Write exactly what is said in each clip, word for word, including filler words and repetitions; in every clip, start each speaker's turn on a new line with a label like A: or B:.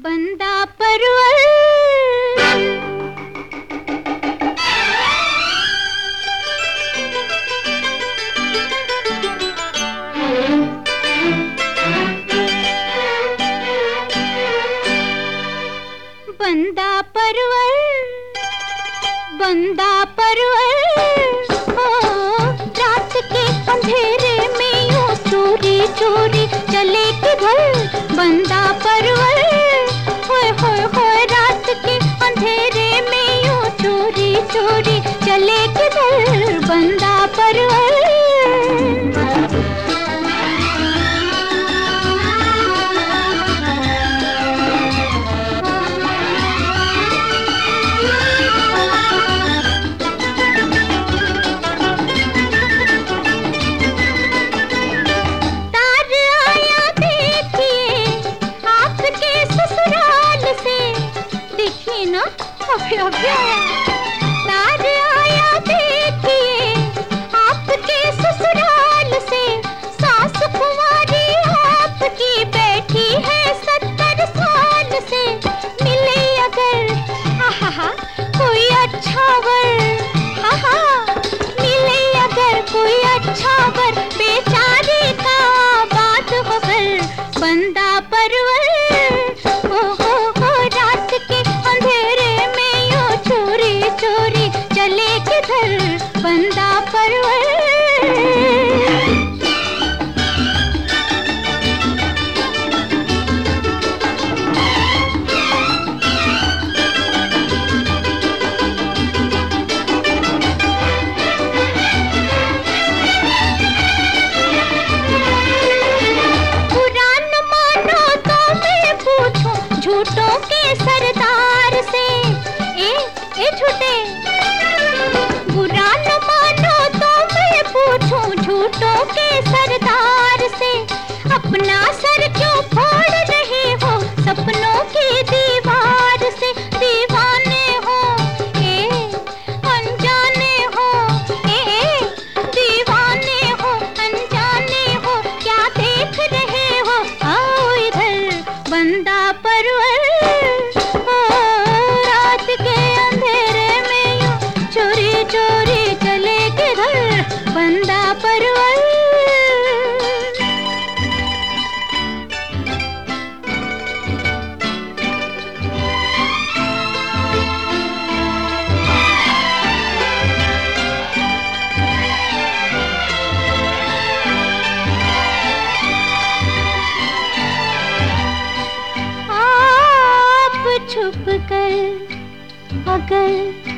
A: बंदा परवर बंदा परवर बंदा परवर हो, रात के अंधेरे में यूं चोरी चोरी चले किधर। बंदा परवर होए होए होए, रात के अंधेरे में यूं चोरी चोरी चले किधर। बंदा परवर तार आया देखिए आपके ससुराल से। सास कुंवारी आपकी बैठी है सत्तर साल से। मिले अगर आहा कोई अच्छा वर, आहा मिले अगर कोई अच्छा वर, बेचारी का बात हो कर। बंदा परवर हो हो हो, रात के अंधेरे में यूं चोरी चोरी चले किधर। बंदा परवर झूठों के सरदार से। ए ए झूठे, बुरा न मानो तो मैं पूछूं झूठों के सरदार से। अपना सर क्यों फोड़ रहे हो सपनों की दीवार से। दीवाने हो ए अनजाने हो, ए दीवाने हो अनजाने हो, क्या देख रहे हो आओ इधर। बंदा परवर हो, रात के अंधेरे में यूं चोरी चोरी चले किधर। बंदा परवर छुप कर अगर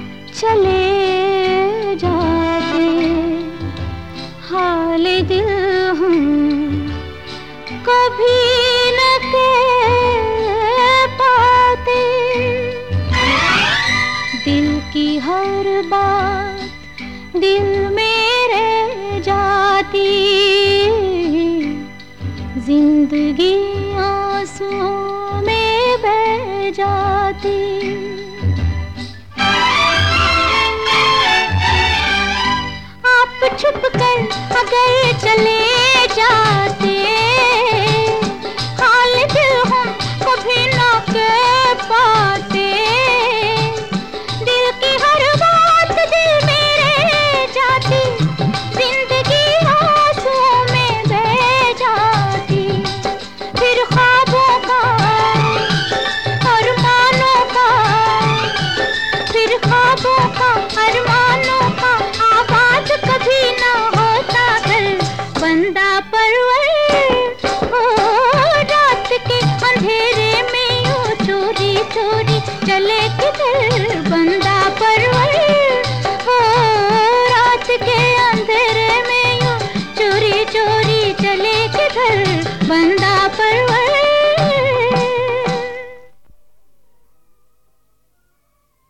A: चले जाते, हाल दिल हम कभी न कह पाते। दिल की हर बात दिल में रह जाती, जिंदगी आंसुओं में बह जाती। आप छुप कर अगर चले जाते, हाल दिल हम कभी ना कह पाते। दिल की हर बात दिल में रह जाती, जिंदगी आंसुओं में बह जाती। फिर ख्वाबों का अरमानों का, फिर ख्वाबों का अरमानों का आबाद कभी ना होता घर। बंदा परवर हो, रात के अंधेरे में यूं चोरी चोरी चले किधर। बंदा परवर हो, रात के अंधेरे में यूं चोरी चोरी चले किधर। बंदा